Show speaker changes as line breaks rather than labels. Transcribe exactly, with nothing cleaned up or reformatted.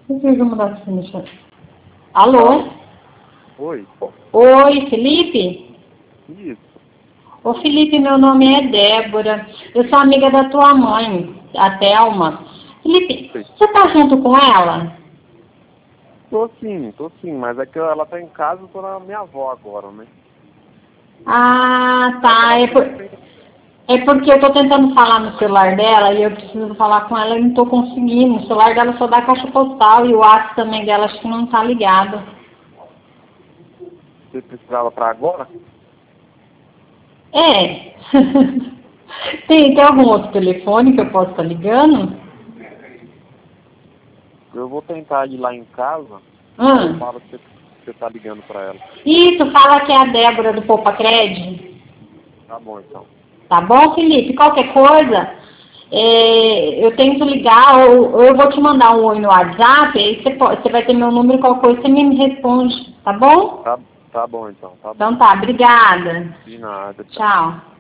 Eu vou mudar assim, deixa eu... Alô?
Oi.
Oi, Felipe?
Isso.
Ô, Felipe, meu nome é Débora. Eu sou amiga da tua mãe, a Thelma. Felipe,
Sim.
você tá junto com ela?
Tô sim, tô sim, mas é que ela tá em casa, eu tô na minha avó agora, né?
Ah, tá. É, por... é porque eu tô tentando falar no celular dela e eu preciso falar com ela e não tô conseguindo. O celular dela só dá caixa postal e o WhatsApp também dela acho que não tá ligado.
Você precisava pra agora?
É. tem, tem algum outro telefone que eu possa estar ligando?
Eu vou tentar ir lá em casa, aí eu
Hum.
falo que você, você tá ligando pra ela.
Isso, fala que é a Débora do Poupa Cred.
Tá bom, então.
Tá bom, Felipe? Qualquer coisa, é, eu tento ligar ou, ou eu vou te mandar um oi no WhatsApp, aí você, pode, você vai ter meu número, qualquer coisa, você me responde, tá bom?
Tá, tá bom, então. Tá bom.
Então tá, obrigada.
De nada, tchau.
Tchau.